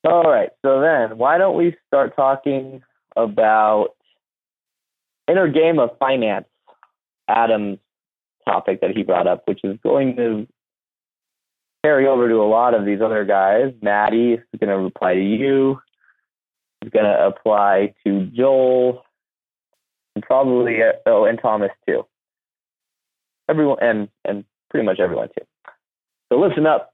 All right. So then, why don't we start talking about inner game of finance? Adam's topic that he brought up, which is going to carry over to a lot of these other guys. Maddie is going to reply to you. It's going to apply to Joel, and probably and Thomas too. Everyone and pretty much everyone too. So listen up.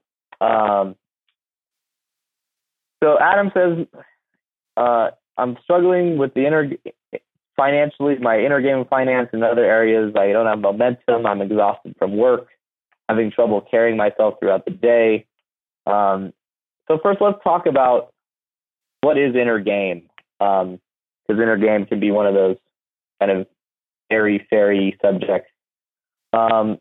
So Adam says, I'm struggling with the financially, my inner game of finance and other areas. I don't have momentum. I'm exhausted from work, having trouble carrying myself throughout the day. So first, let's talk about what is inner game, because inner game can be one of those kind of airy-fairy subjects. When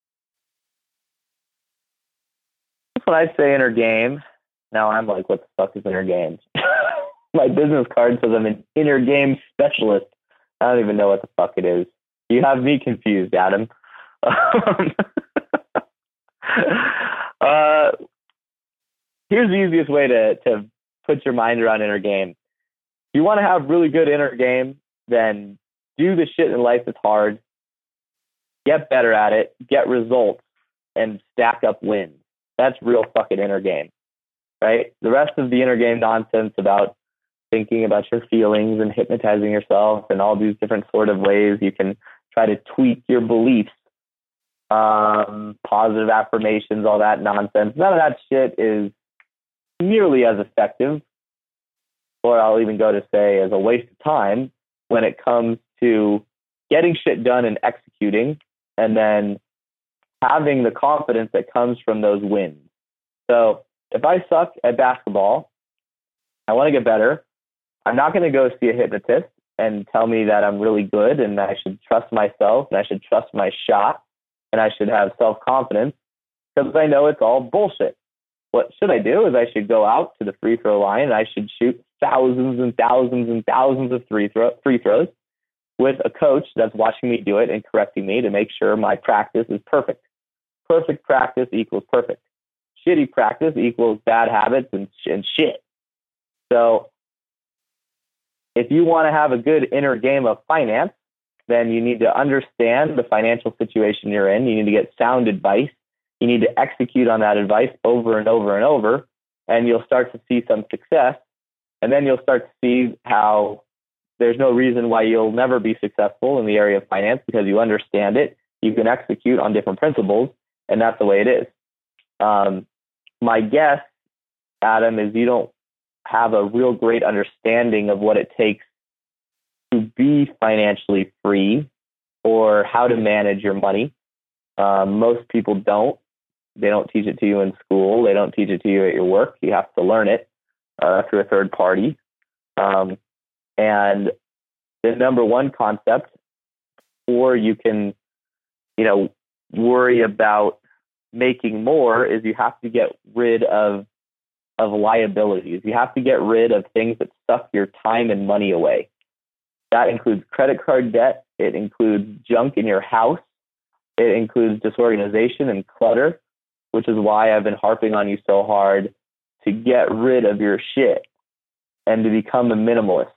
I say inner game, now I'm like, what the fuck is inner game? My business card says I'm an inner game specialist. I don't even know what the fuck it is. You have me confused, Adam. Here's the easiest way to put your mind around inner game. If you want to have really good inner game, then do the shit in life that's hard, get better at it, get results, and stack up wins. That's real fucking inner game, right? The rest of the inner game nonsense about thinking about your feelings and hypnotizing yourself and all these different sort of ways you can try to tweak your beliefs, positive affirmations, all that nonsense. None of that shit is nearly as effective, or I'll even go to say as a waste of time when it comes to getting shit done and executing, and then having the confidence that comes from those wins. So if I suck at basketball, I want to get better. I'm not going to go see a hypnotist and tell me that I'm really good and I should trust myself and I should trust my shot and I should have self-confidence, because I know it's all bullshit. What should I do is I should go out to the free throw line and I should shoot thousands and thousands and thousands of free throws with a coach that's watching me do it and correcting me to make sure my practice is perfect. Perfect practice equals perfect. Shitty practice equals bad habits and shit. So if you want to have a good inner game of finance, then you need to understand the financial situation you're in. You need to get sound advice. You need to execute on that advice over and over and over, and you'll start to see some success. And then you'll start to see how there's no reason why you'll never be successful in the area of finance, because you understand it. You can execute on different principles, and that's the way it is. My guess, Adam, is you don't have a real great understanding of what it takes to be financially free or how to manage your money. Most people don't. They don't teach it to you in school. They don't teach it to you at your work. You have to learn it through a third party. And the number one concept, or you can, worry about making more, is you have to get rid of liabilities. You have to get rid of things that suck your time and money away. That includes credit card debt. It includes junk in your house. It includes disorganization and clutter, which is why I've been harping on you so hard to get rid of your shit and to become a minimalist.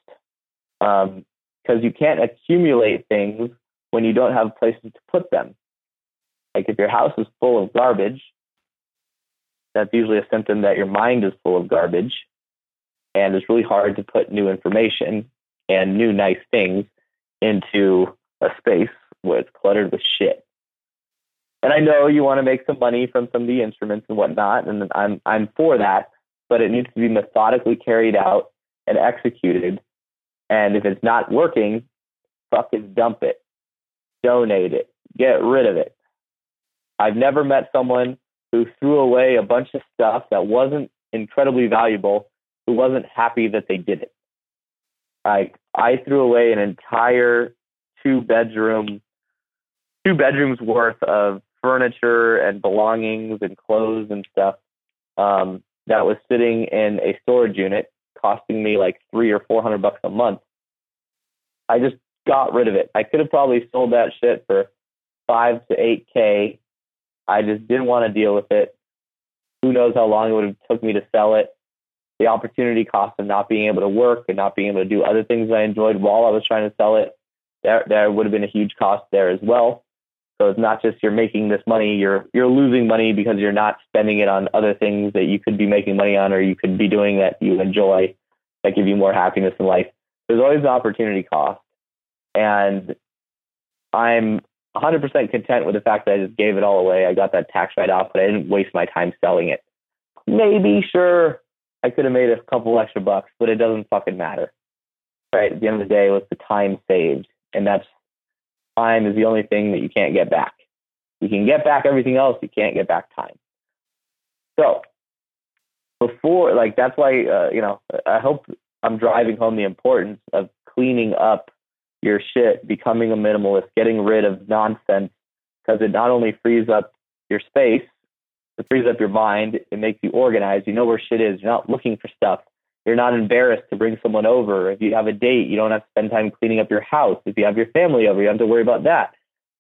Because you can't accumulate things when you don't have places to put them. Like if your house is full of garbage, that's usually a symptom that your mind is full of garbage, and it's really hard to put new information and new nice things into a space where it's cluttered with shit. And I know you want to make some money from some of the instruments and whatnot, and I'm for that, but it needs to be methodically carried out and executed. And if it's not working, fucking dump it, donate it, get rid of it. I've never met someone who threw away a bunch of stuff that wasn't incredibly valuable, who wasn't happy that they did it. I threw away an entire two bedrooms worth of furniture and belongings and clothes and stuff that was sitting in a storage unit, costing me like $300 or $400 a month. I just got rid of it. I could have probably sold that shit for $5,000 to $8,000. I just didn't want to deal with it. Who knows how long it would have took me to sell it. the opportunity cost of not being able to work and not being able to do other things I enjoyed while I was trying to sell it, there would have been a huge cost there as well. So it's not just you're making this money, you're losing money because you're not spending it on other things that you could be making money on, or you could be doing that you enjoy, that give you more happiness in life. There's always an opportunity cost. And I'm 100% content with the fact that I just gave it all away. I got that tax write-off, but I didn't waste my time selling it. Maybe, sure, I could have made a couple extra bucks, but it doesn't fucking matter. Right? At the end of the day, it was the time saved. And that's time is the only thing that you can't get back. You can get back everything else. You can't get back time. So before, like, that's why, I hope I'm driving home the importance of cleaning up your shit, becoming a minimalist, getting rid of nonsense, because it not only frees up your space, it frees up your mind, it makes you organized. You know where shit is. You're not looking for stuff. You're not embarrassed to bring someone over. If you have a date, you don't have to spend time cleaning up your house. If you have your family over, you don't have to worry about that.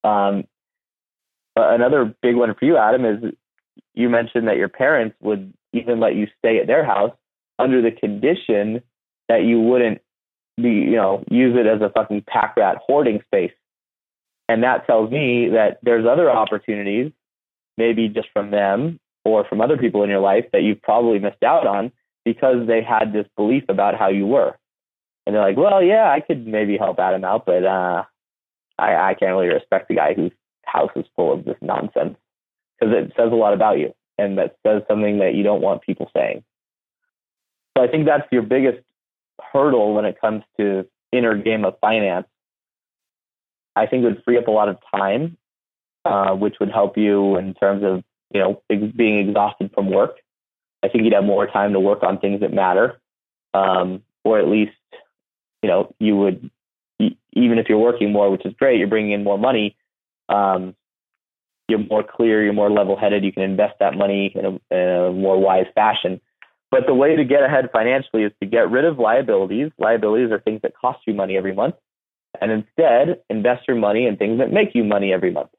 Another big one for you, Adam, is you mentioned that your parents would even let you stay at their house under the condition that you wouldn't use it as a fucking pack rat hoarding space. And that tells me that there's other opportunities, maybe just from them or from other people in your life, that you've probably missed out on because they had this belief about how you were. And they're like, well, yeah, I could maybe help Adam out, but I can't really respect the guy whose house is full of this nonsense, because it says a lot about you, and that says something that you don't want people saying. So I think that's your biggest hurdle when it comes to inner game of finance. I think it would free up a lot of time, which would help you in terms of, being exhausted from work. I think you'd have more time to work on things that matter. Or at least, you would, even if you're working more, which is great, you're bringing in more money. You're more clear, you're more level-headed. You can invest that money in a more wise fashion. But the way to get ahead financially is to get rid of liabilities. Liabilities are things that cost you money every month, and instead invest your money in things that make you money every month,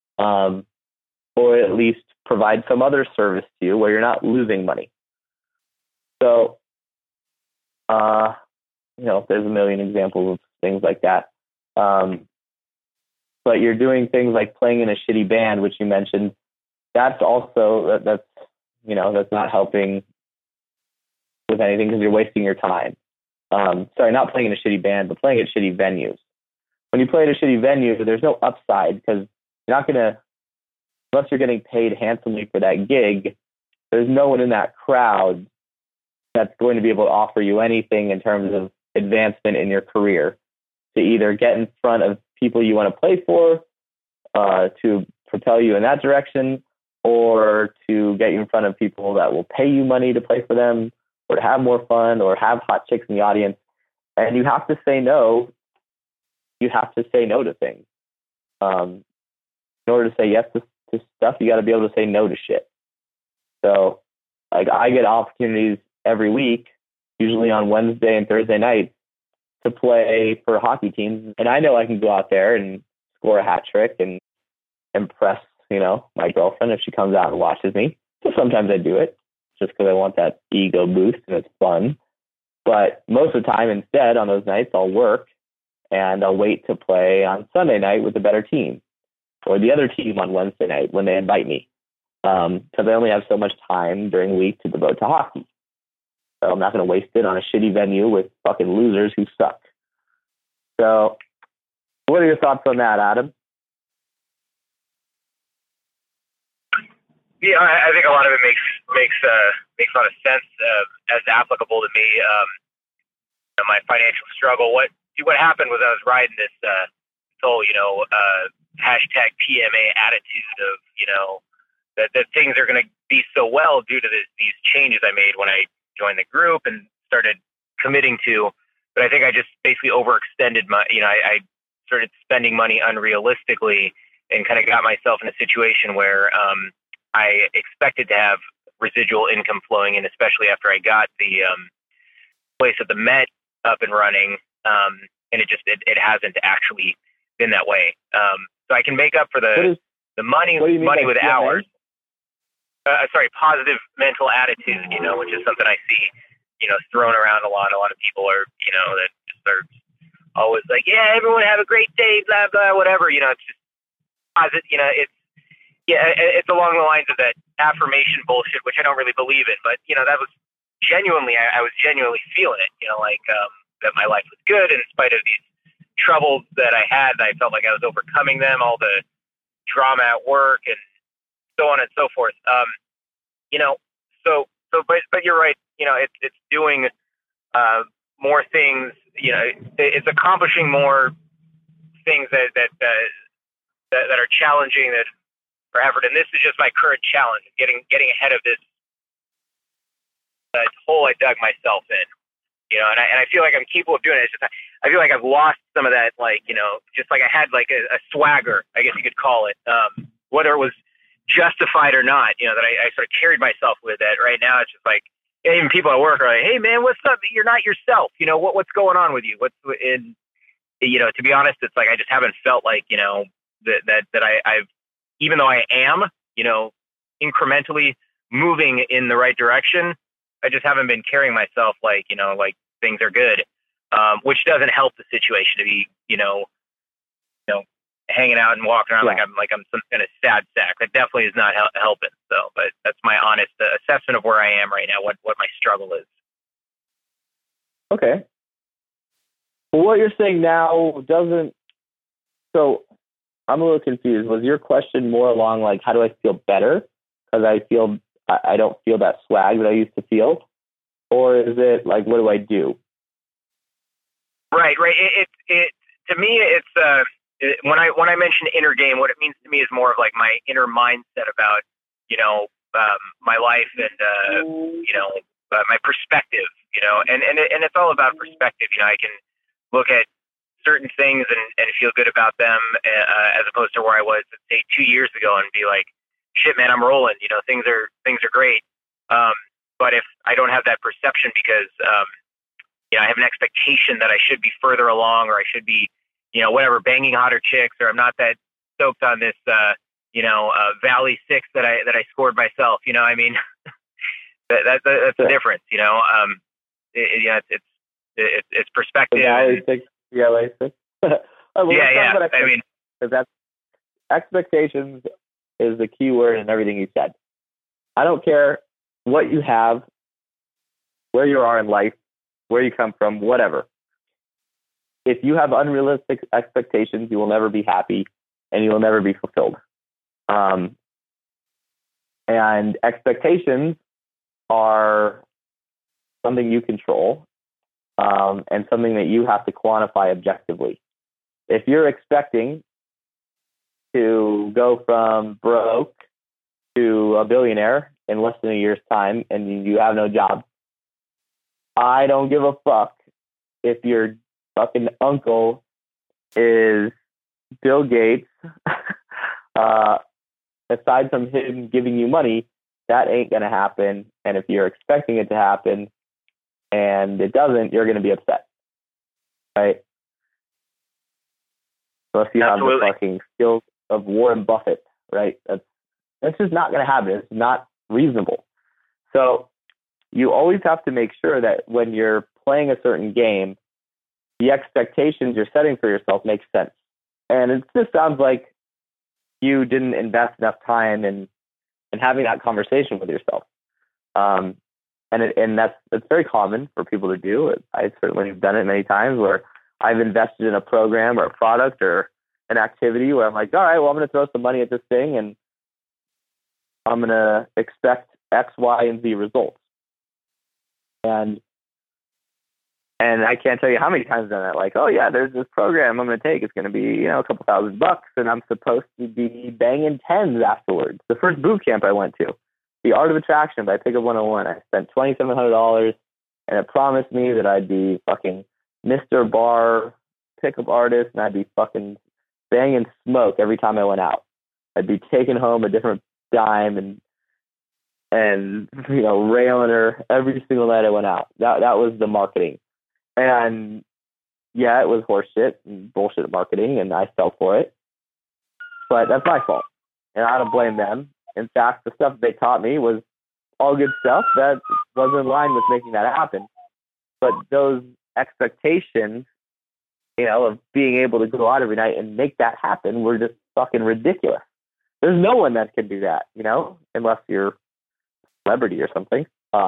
or at least provide some other service to you where you're not losing money. So, there's a million examples of things like that. But you're doing things like playing in a shitty band, which you mentioned. That's also, that's not helping with anything, because you're wasting your time. Sorry, not playing in a shitty band, but playing at shitty venues. When you play at a shitty venue, there's no upside, because you're not going to, unless you're getting paid handsomely for that gig, there's no one in that crowd that's going to be able to offer you anything in terms of advancement in your career, to either get in front of people you want to play for, to propel you in that direction, or to get you in front of people that will pay you money to play for them, or to have more fun, or have hot chicks in the audience. And you have to say no. You have to say no to things. In order to say yes to stuff, you got to be able to say no to shit. So, like, I get opportunities every week, usually on Wednesday and Thursday nights, to play for hockey teams. And I know I can go out there and score a hat trick and impress, my girlfriend if she comes out and watches me. So sometimes I do it just because I want that ego boost and it's fun. But most of the time, instead, on those nights, I'll work and I'll wait to play on Sunday night with a better team, or the other team on Wednesday night when they invite me. Because I only have so much time during the week to devote to hockey. So I'm not going to waste it on a shitty venue with fucking losers who suck. So what are your thoughts on that, Adam? Yeah, I think a lot of it makes a lot of sense as applicable to me. My financial struggle. What happened was I was riding this whole hashtag PMA attitude of that things are going to be so well due to these changes I made when I joined the group and started committing to. But I think I just basically overextended I started spending money unrealistically and kind of got myself in a situation where I expected to have residual income flowing in, especially after I got the place at the Met up and running. And it hasn't actually been that way. So I can make up for the money with hours. Positive mental attitude, which is something I see thrown around a lot. A lot of people are, that just are always like, yeah, everyone have a great day, blah, blah, whatever. It's just positive, it's along the lines of that affirmation bullshit, which I don't really believe in, but, that was genuinely, I was genuinely feeling it, that my life was good in spite of these troubles that I had. I felt like I was overcoming them, all the drama at work and so on and so forth. But you're right. It's doing more things. It's accomplishing more things that are challenging that for effort. And this is just my current challenge: getting ahead of this hole I dug myself in. And I feel like I'm capable of doing it. It's just I feel like I've lost some of that, just like I had like a swagger, I guess you could call it, whether it was justified or not, that I sort of carried myself with it. Right now, it's just like, even people at work are like, hey man, what's up? You're not yourself. What's going on with you? To be honest, it's like, I just haven't felt like, that I've, even though I am, incrementally moving in the right direction, I just haven't been carrying myself like things are good, which doesn't help the situation to be, hanging out and walking around like I'm some kind of sad sack. That definitely is not helping. So, but that's my honest assessment of where I am right now, what my struggle is. Okay. Well, what you're saying now doesn't, so I'm a little confused. Was your question more along like, how do I feel better? Because I don't feel that swag that I used to feel? Or is it like, what do I do? Right. It to me, it's, when I mention inner game, what it means to me is more of like my inner mindset about, my life and, my perspective, and it's all about perspective. I can look at certain things and feel good about them, as opposed to where I was, say, 2 years ago and be like, shit, man, I'm rolling, things are great. But if I don't have that perception because, I have an expectation that I should be further along, or I should be, whatever, banging hotter chicks, or I'm not that stoked on this, Valley 6 that I scored myself. I mean, that's the difference. It's perspective. Valley 6, Valley 6. Yeah. I mean, that's expectations is the key word in everything you said. I don't care what you have, where you are in life, where you come from, whatever. If you have unrealistic expectations, you will never be happy and you will never be fulfilled. And expectations are something you control, and something that you have to quantify objectively. If you're expecting to go from broke to a billionaire in less than a year's time and you have no job, I don't give a fuck if your fucking uncle is Bill Gates. Aside from him giving you money, that ain't going to happen. And if you're expecting it to happen and it doesn't, you're going to be upset. Right? Unless you have the fucking skills of Warren Buffett, right? That's just not going to happen. It's not reasonable. So you always have to make sure that when you're playing a certain game, the expectations you're setting for yourself make sense. And it just sounds like you didn't invest enough time in having that conversation with yourself. And that's very common for people to do. I certainly have done it many times where I've invested in a program or a product or an activity where I'm like, all right, well, I'm going to throw some money at this thing and I'm going to expect X, Y, and Z results. And I can't tell you how many times I've done that. Like, oh yeah, there's this program I'm going to take. It's going to be, a couple $1,000, and I'm supposed to be banging tens afterwards. The first boot camp I went to, The Art of Attraction by Pickup 101. I spent $2,700, and it promised me that I'd be fucking Mr. Bar pickup artist, and I'd be fucking banging smoke every time I went out. I'd be taking home a different dime and railing her every single night I went out. That was the marketing. And yeah, it was horseshit and bullshit marketing, and I fell for it. But that's my fault, and I don't blame them. In fact, the stuff they taught me was all good stuff. That was in line with making that happen. But those expectations, of being able to go out every night and make that happen were just fucking ridiculous. There's no one that can do that, unless you're a celebrity or something.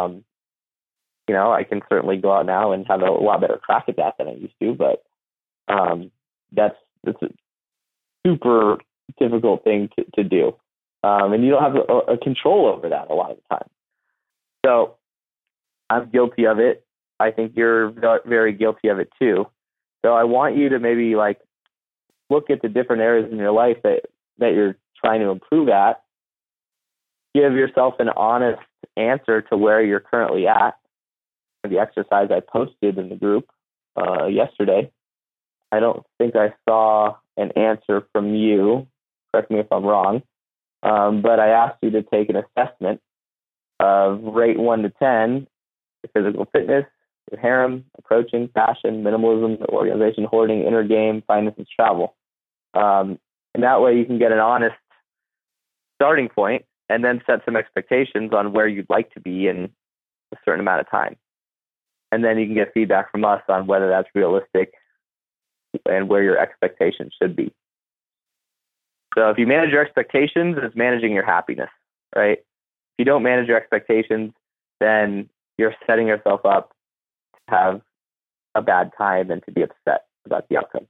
I can certainly go out now and have a lot better crack at that than I used to, but that's a super difficult thing to do. And you don't have a control over that a lot of the time. So I'm guilty of it. I think you're very guilty of it too. So I want you to maybe look at the different areas in your life that you're trying to improve at. Give yourself an honest answer to where you're currently at. The exercise I posted in the group yesterday, I don't think I saw an answer from you. Correct me if I'm wrong. But I asked you to take an assessment of rate 1 to 10, physical fitness, your harem, approaching, passion, minimalism, organization, hoarding, inner game, finances, travel. And that way you can get an honest starting point and then set some expectations on where you'd like to be in a certain amount of time. And then you can get feedback from us on whether that's realistic and where your expectations should be. So if you manage your expectations, it's managing your happiness, right? If you don't manage your expectations, then you're setting yourself up to have a bad time and to be upset about the outcome.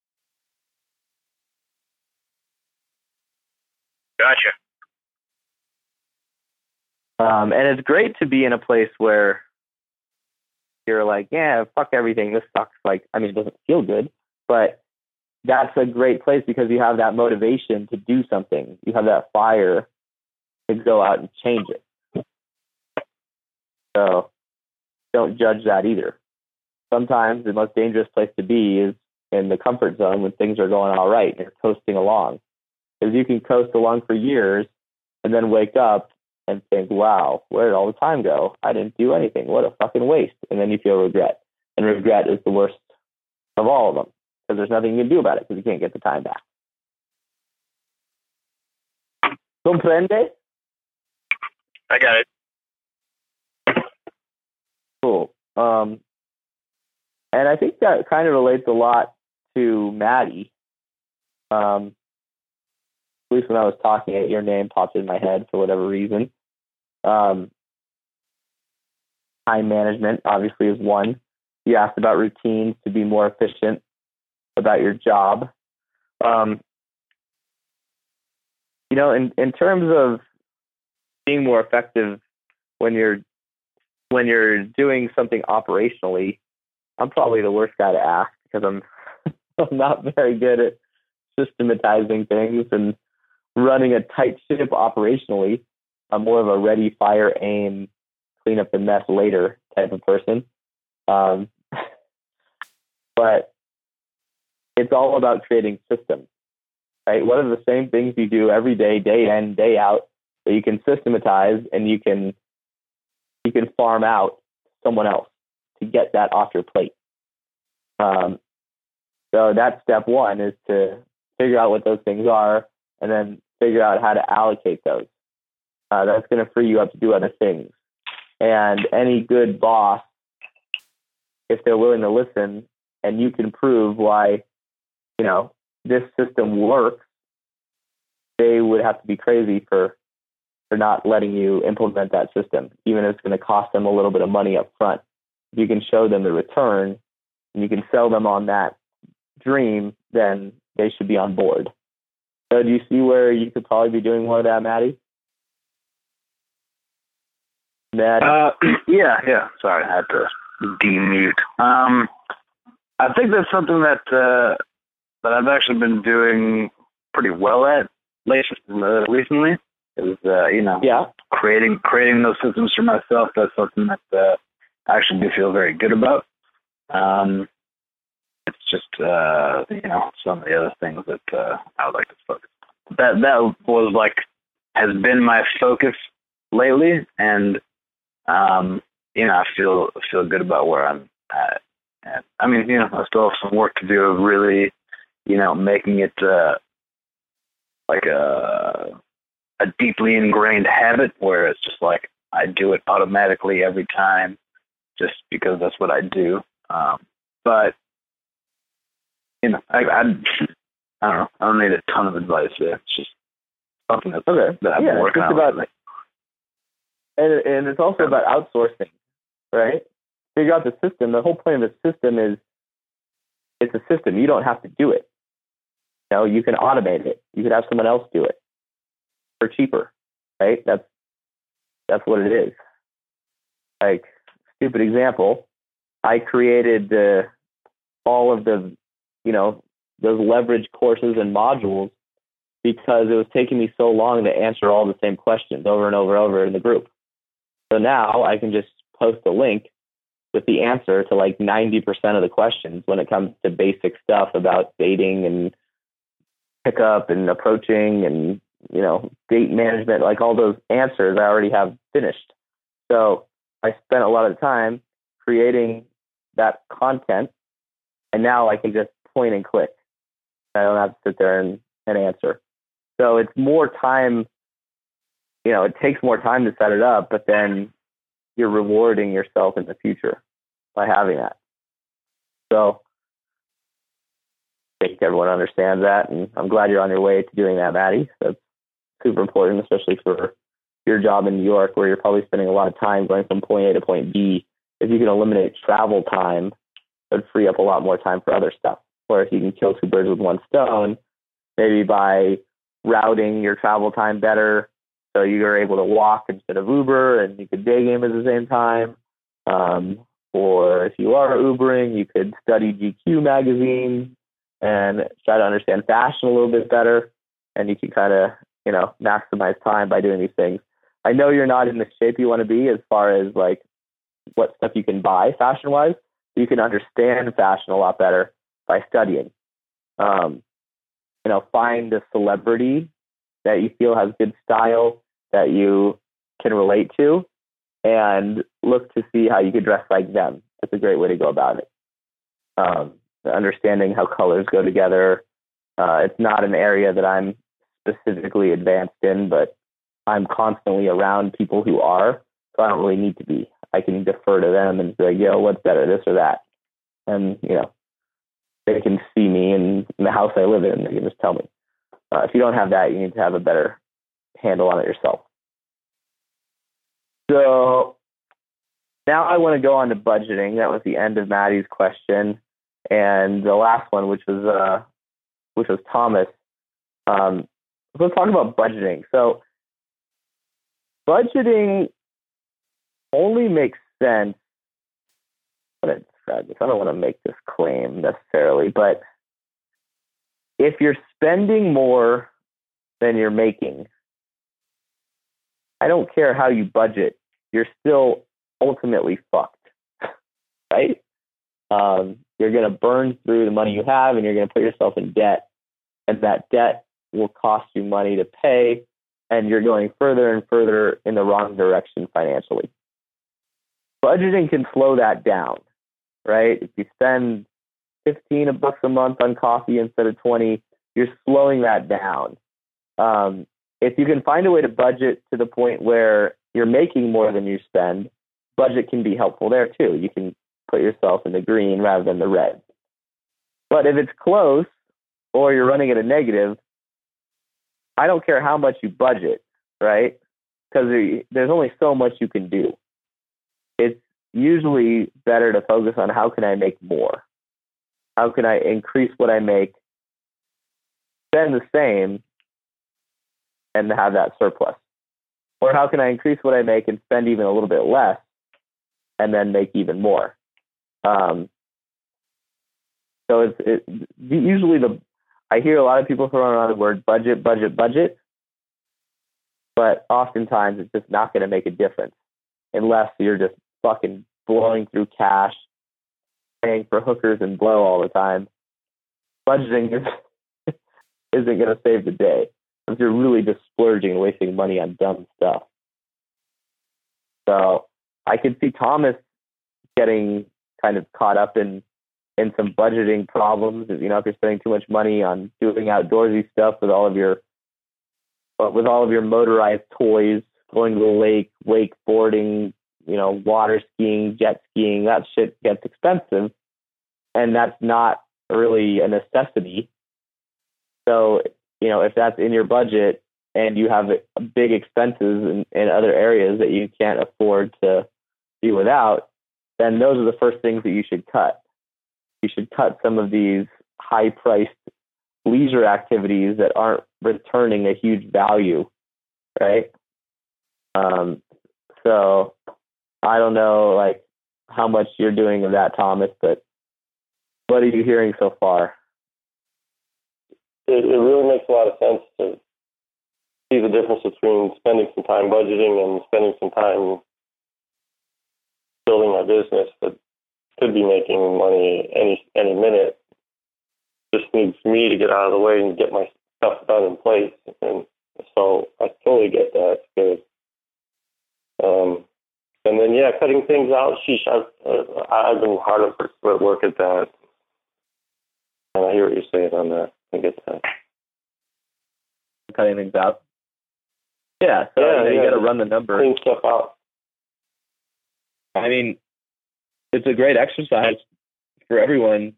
Gotcha. And it's great to be in a place where you're like, yeah, fuck everything. This sucks. It doesn't feel good, but that's a great place because you have that motivation to do something. You have that fire to go out and change it. So don't judge that either. Sometimes the most dangerous place to be is in the comfort zone when things are going all right and you're coasting along. Because you can coast along for years and then wake up and think, wow, where did all the time go? I didn't do anything. What a fucking waste. And then you feel regret. And regret is the worst of all of them because there's nothing you can do about it because you can't get the time back. Comprende? I got it. Cool. And I think that kind of relates a lot to Maddie. At least when I was talking, your name popped in my head for whatever reason. Time management obviously is one. You asked about routines to be more efficient about your job. In terms of being more effective when you're doing something operationally, I'm probably the worst guy to ask because I'm not very good at systematizing things and running a tight ship operationally. I'm more of a ready, fire, aim, clean up the mess later type of person. But it's all about creating systems, right? What are the same things you do every day, day in, day out, that you can systematize and you can farm out someone else to get that off your plate. So that's step one, is to figure out what those things are and then figure out how to allocate those. That's going to free you up to do other things. And any good boss, if they're willing to listen and you can prove why, this system works, they would have to be crazy for not letting you implement that system, even if it's going to cost them a little bit of money up front. If you can show them the return and you can sell them on that dream, then they should be on board. So do you see where you could probably be doing more of that, Maddie? Yeah. Sorry, I had to demute. I think that's something that I've actually been doing pretty well at recently. Is creating those systems for myself. That's something that I actually do feel very good about. It's just some of the other things that I would like to focus. That was has been my focus lately, and I feel good about where I'm at. And, I still have some work to do of really, making it like a deeply ingrained habit where it's just I do it automatically every time just because that's what I do. But, you know, I don't know. I don't need a ton of advice there. It's just something that I've been working on. And it's also about outsourcing, right? Figure out the system. The whole point of the system is it's a system. You don't have to do it. You know, you can automate it. You could have someone else do it for cheaper, right? That's what it is. Like, stupid example, I created all of the, you know, those leverage courses and modules because it was taking me so long to answer all the same questions over and over in the group. So now I can just post a link with the answer to like 90% of the questions when it comes to basic stuff about dating and pickup and approaching and, you know, date management, like all those answers I already have finished. So I spent a lot of time creating that content, and now I can just point and click. I don't have to sit there and answer. So it's more time, you know, it takes more time to set it up, but then you're rewarding yourself in the future by having that. So I think everyone understands that, and I'm glad you're on your way to doing that, Maddie. That's super important, especially for your job in New York, where you're probably spending a lot of time going from point A to point B. If you can eliminate travel time, it would free up a lot more time for other stuff. Or if you can kill two birds with one stone, maybe by routing your travel time better, so you're able to walk instead of Uber, and you could day game at the same time. Or if you are Ubering, you could study GQ magazine and try to understand fashion a little bit better, and you can kind of, you know, maximize time by doing these things. I know you're not in the shape you want to be as far as like what stuff you can buy fashion-wise. You can understand fashion a lot better by studying. You know, find a celebrity that you feel has good style that you can relate to, and look to see how you could dress like them. That's a great way to go about it. Understanding how colors go together. It's not an area that I'm specifically advanced in, but I'm constantly around people who are, so I don't really need to be. I can defer to them and be like, yo, what's better, this or that? And, you know, they can see me in the house I live in. They can just tell me. If you don't have that, you need to have a better handle on it yourself. So now I want to go on to budgeting. That was the end of Maddie's question. And the last one, which was Thomas. Let's talk about budgeting. So budgeting only makes sense. I don't want to make this claim necessarily, but if you're spending more than you're making, I don't care how you budget, you're still ultimately fucked, right? You're going to burn through the money you have, and you're going to put yourself in debt, and that debt will cost you money to pay, and you're going further and further in the wrong direction financially. Budgeting can slow that down, right? If you spend $15 a month on coffee instead of 20, you're slowing that down. If you can find a way to budget to the point where you're making more than you spend, budget can be helpful there too. You can put yourself in the green rather than the red. But if it's close or you're running at a negative, I don't care how much you budget, right? Because there's only so much you can do. It's usually better to focus on how can I make more? How can I increase what I make, spend the same, and have that surplus? Or how can I increase what I make and spend even a little bit less and then make even more? So usually I hear a lot of people throwing around the word budget, but oftentimes it's just not going to make a difference unless you're just fucking blowing through cash, paying for hookers and blow all the time. Budgeting isn't going to save the day if you're really just splurging and wasting money on dumb stuff. So I could see Thomas getting kind of caught up in some budgeting problems. You know, if you're spending too much money on doing outdoorsy stuff with all of your motorized toys going to the lake, wakeboarding, water skiing, jet skiing, that shit gets expensive. And that's not really a necessity. So, if that's in your budget and you have big expenses in other areas that you can't afford to be without, then those are the first things that you should cut. You should cut some of these high-priced leisure activities that aren't returning a huge value, right? So I don't know, how much you're doing of that, Thomas, but what are you hearing so far? It really makes a lot of sense to see the difference between spending some time budgeting and spending some time building my business that could be making money any minute. Just needs me to get out of the way and get my stuff done in place. And so I totally get that. It's good. And then, cutting things out. Sheesh, I've been hard at work at that. And I hear what you're saying on that. I get that. Cutting things out. Yeah, so you got to run the number. Clean stuff out. I mean, it's a great exercise for everyone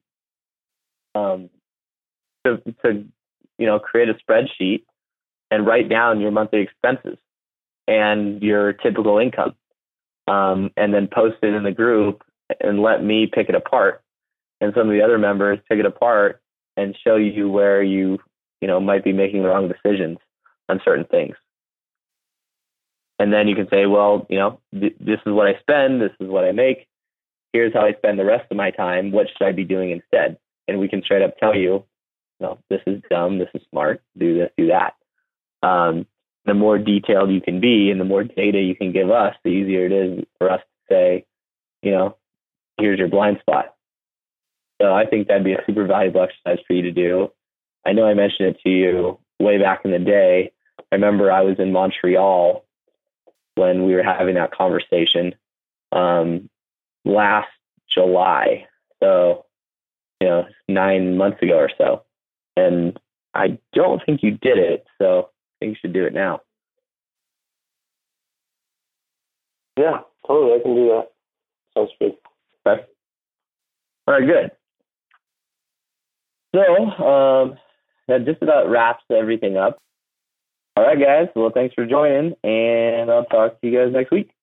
to create a spreadsheet and write down your monthly expenses and your typical income, and then post it in the group and let me pick it apart, and some of the other members pick it apart and show you where you might be making the wrong decisions on certain things. And then you can say, well, this is what I spend, this is what I make, here's how I spend the rest of my time, what should I be doing instead? And we can straight up tell you, this is dumb, this is smart, do this, do that. The more detailed you can be and the more data you can give us, the easier it is for us to say, here's your blind spot. So I think that'd be a super valuable exercise for you to do. I know I mentioned it to you way back in the day. I remember I was in Montreal when we were having that conversation last July. So, 9 months ago or so. And I don't think you did it, so I think you should do it now. Yeah, totally. I can do that. Sounds good. Okay. All right, good. So that just about wraps everything up. All right, guys. Well, thanks for joining, and I'll talk to you guys next week.